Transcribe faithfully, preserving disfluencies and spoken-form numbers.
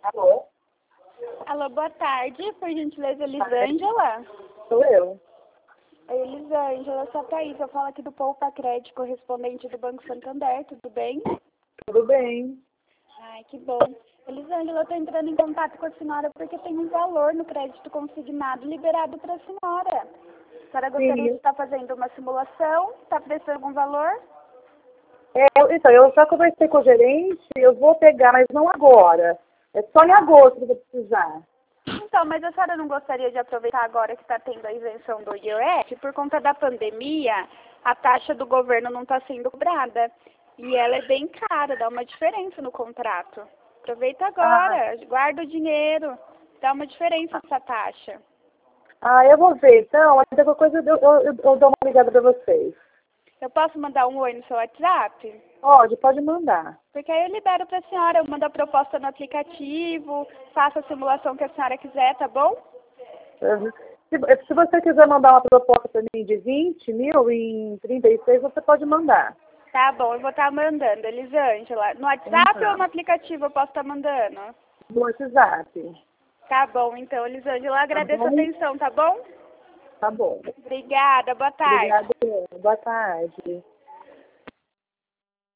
Alô? Alô, boa tarde. Por gentileza, Elisângela? Sou eu. Oi, Elisângela, sou a Thaís. Eu falo aqui do Poupa Crédito, correspondente do Banco Santander. Tudo bem? Tudo bem. Ai, que bom. Elisângela, eu estou entrando em contato com a senhora porque tem um valor no crédito consignado liberado para a senhora. A senhora gostaria Sim. de estar fazendo uma simulação? Está precisando algum valor? É, eu- então, eu já conversei com o gerente, eu vou pegar, mas não agora. É só em agosto que eu vou precisar. Então, mas a senhora não gostaria de aproveitar agora que está tendo a isenção do I O F? Por conta da pandemia, a taxa do governo não está sendo cobrada. E ela é bem cara, dá uma diferença no contrato. Aproveita Ah, agora, guarda o dinheiro, dá uma diferença essa taxa. ah, eu vou ver. Então, aí qualquer coisa eu, eu, eu, eu dou uma ligada para vocês. Eu posso mandar um oi no seu WhatsApp? Pode, pode mandar. Porque aí eu libero para a senhora, eu mando a proposta no aplicativo, faço a simulação que a senhora quiser, tá bom? Uhum. Se, se você quiser mandar uma proposta para mim de vinte mil em trinta e seis, você pode mandar. Tá bom, eu vou estar mandando, Elisângela. No WhatsApp ou Então, no aplicativo eu posso estar mandando? no WhatsApp. Tá bom, então, Elisângela, eu Tá agradeço a bom? atenção, tá bom? Tá bom. Obrigada, boa tarde. Obrigada. Boa tarde.